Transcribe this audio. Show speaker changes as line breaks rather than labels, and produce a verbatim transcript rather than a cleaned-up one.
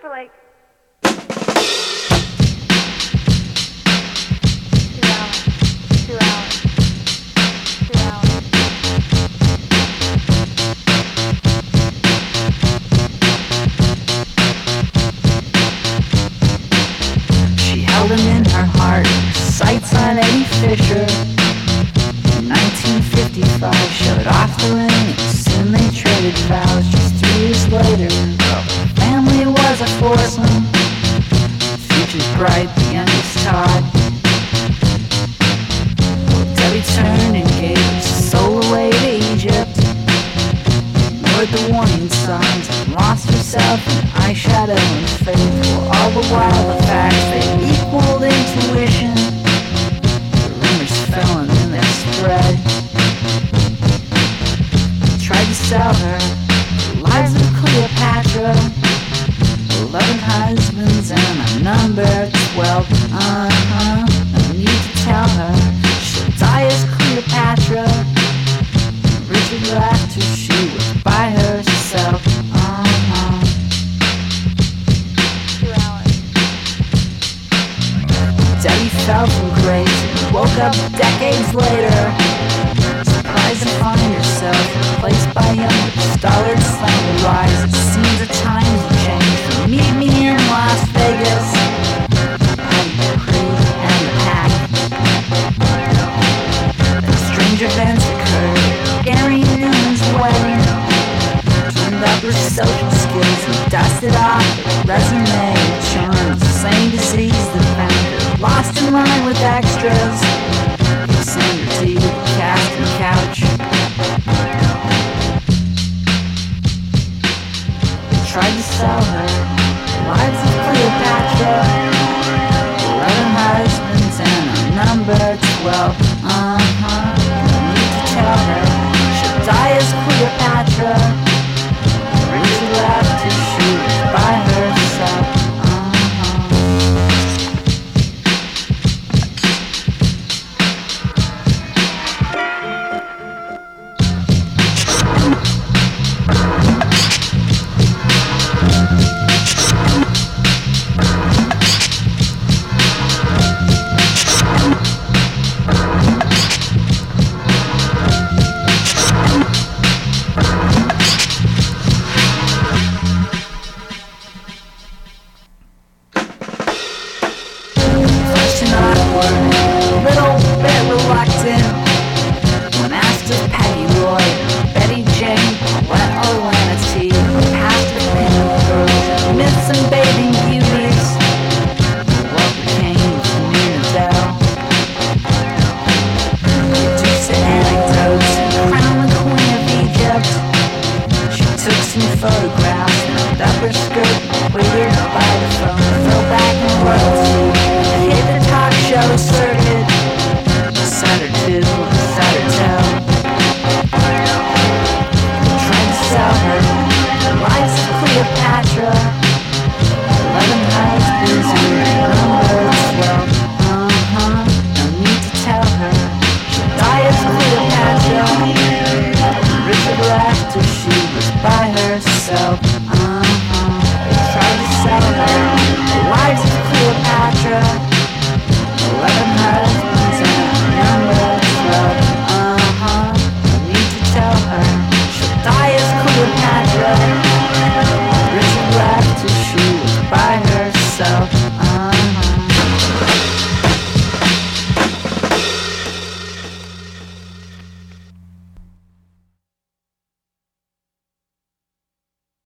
for like two hours. Two hours. Two hours.
She held him in her heart, sights on Eddie Fisher. In nineteen fifty-five, showed off the ring, and soon they traded vows. Just three years later, family was a foursome. Future's bright, the youngest Todd. Well, Debbie turned and gave her soul away to Egypt. Ignored the warning signs and lost herself in eyeshadow and faith. Well, all the while the facts, they equaled intuition. The rumors fell and then they spread. Tried to sell her the lives of Cleopatra, eleven husbands and a number twelve. Uh-huh, no need to tell her she'll die as Cleopatra. Richard laughed her, she was by herself. Uh-huh.
Two hours.
Debbie fell from grace and woke up decades later, surprised to find herself replaced by younger stars. Slang the rise. It seems the times have changed. Meet me here in Las Vegas. Patty Creed and the pack. Then strange events occurred. Gary Newman's wedding. Turned up her social skills and dusted off her resume. Charms, the same disease that found her lost in line with extras. Send her to the casting couch. They tried to sell her the lives of Cleopatra, eleven husbands and a number twelve. Uh-huh, no need to tell her she'll die as Cleopatra. Richard laughed till she was by herself. She